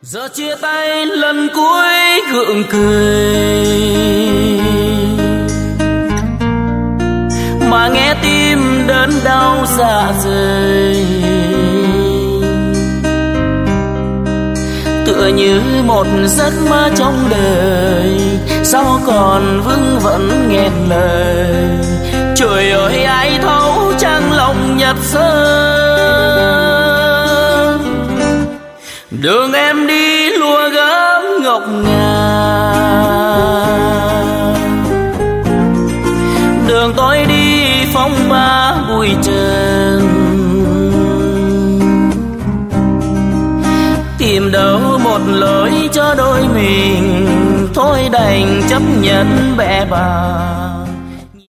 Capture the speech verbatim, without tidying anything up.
Giờ chia tay lần cuối gượng cười, mà nghe tim đớn đau dạ dày, tựa như một giấc mơ trong đời, sao còn vương vẫn nghẹn lời. Trời ơi ai thấu trang lòng nhật sơn, đường em đi lúa gấm ngọc ngà, đường tôi đi phong ba bụi trần, tìm đâu một lối cho đôi mình, thôi đành chấp nhận bẽ bàng.